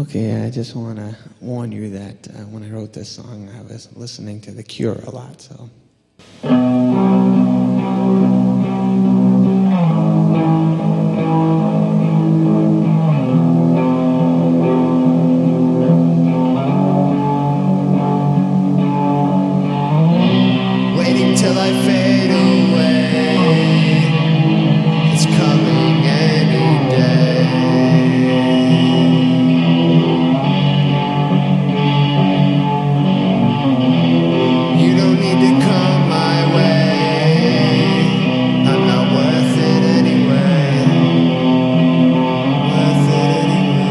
Okay, I just want to warn you that when I wrote this song, I was listening to The Cure a lot, so... Waiting till I fade away, it's coming any day. You don't need to come my way, I'm not worth it anyway. Worth it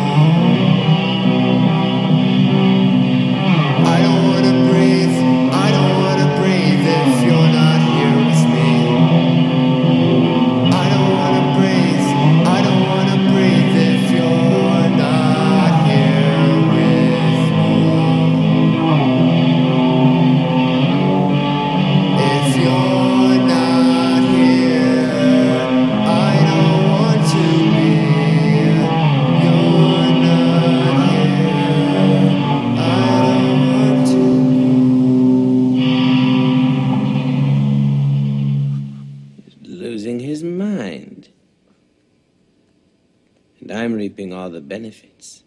anyway. I don't wanna breathe, I don't wanna breathe if you're not here with me. I don't wanna breathe, I don't wanna breathe if you're not here with me. If you're not here, I don't want to be. You're not here, I don't want to. Losing his mind. And I'm reaping all the benefits.